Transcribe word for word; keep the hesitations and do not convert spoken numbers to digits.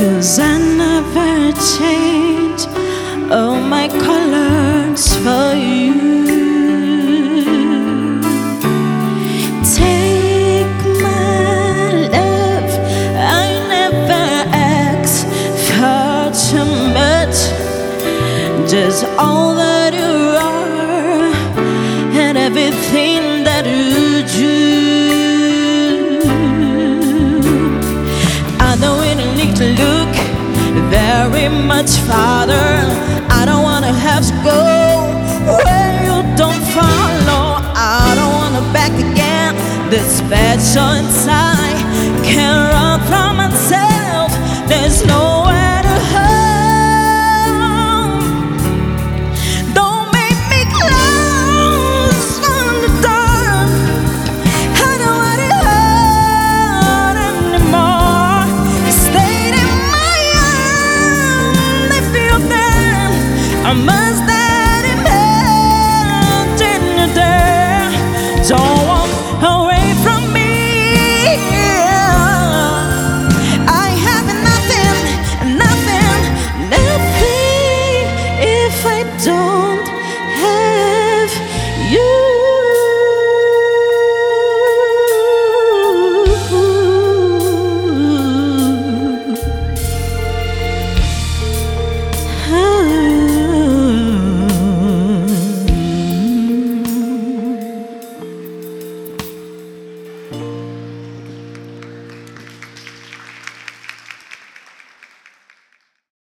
'cause I never change all my colors for you. Take my love, I never ask for too much, just all that you are and everything that you do. I know we don't need to look very much farther. I don't wanna have to go where you don't follow. I don't wanna back again. This special inside can't run from myself. There's no